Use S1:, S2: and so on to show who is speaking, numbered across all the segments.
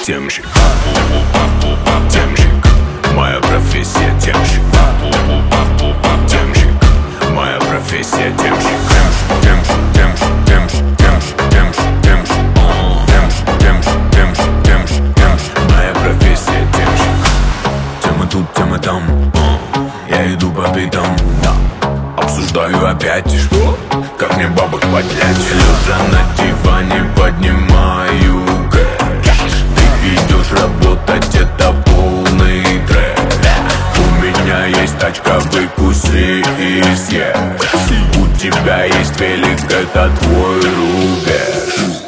S1: темщик. Темщик, моя профессия темщик. Темщик, моя профессия темщик. Темщик, темщик, темщик, темщик, темщик, темщик, темщик, темщик, темщик, темщик, темщик, моя профессия темщик. Тема тут, тема там, я иду по пятам, да. Обсуждаю опять, что? Как мне бабок поднять? Лежа на диване поднимаю кэш. Ты идешь работать, это полный трек. У меня есть тачка, выкуси и съешь. У тебя есть велик, это твой рубеж.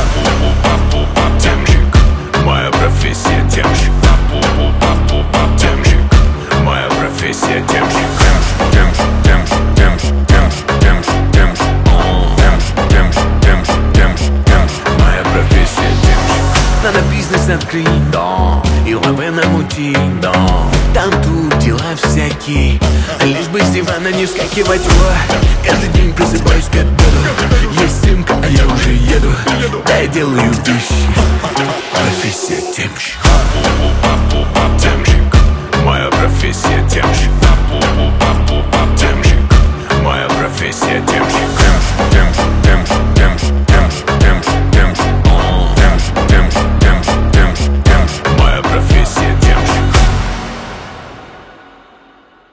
S1: Темщик, моя профессия темщик. Темщик, моя профессия темщик. Темщик, темщик, темщик, темщик, темщик, темщик, темщик, темщик, темщик, темщик, темщик, моя профессия темщик.
S2: Надо бизнес открыть, да, и лавы намутить, да. Там тут дела всякие, лишь бы с дивана не вскакивать. Каждый день просыпаюсь к обеду. Есть симка, а я уже еду. Да, я делаю вещи. Профессия темщик.
S1: Темщик, моя профессия темщик. Темщик, моя профессия темщик.